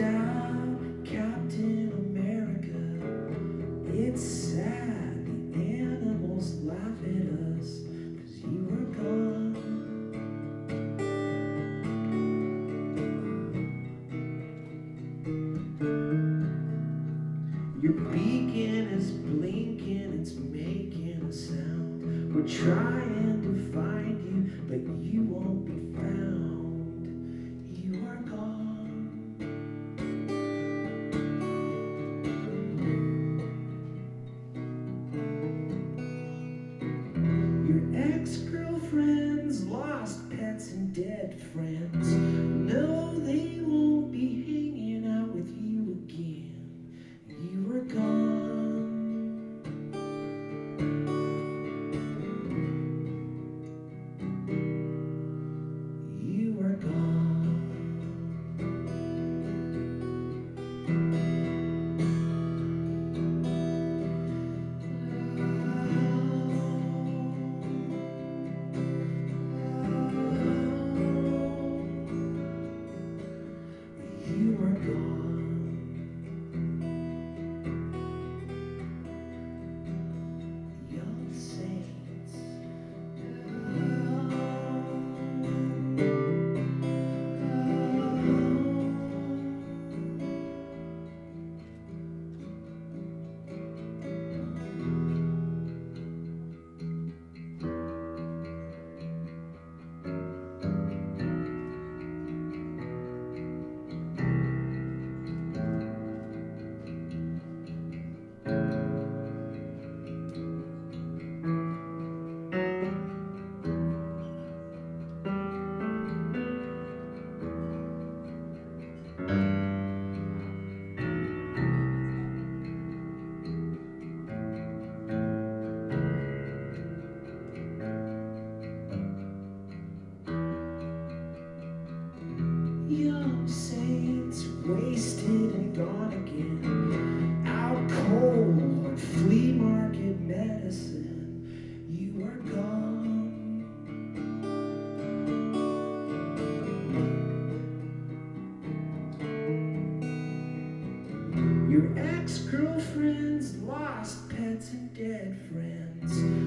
out Captain America. It's sad, the animals laugh at us, 'cause you were gone. Your beacon is blinking, it's making a sound. We're trying to find you, but you won't be found. You are gone. Your ex-girlfriends lost pets and dead friends. No, they won't be hanging out with you again. You were gone. You were gone. You were gone. Young saints. Young saints, wasted and gone again, out cold on flea market medicine. You are gone. Your ex-girlfriends lost pets and dead friends.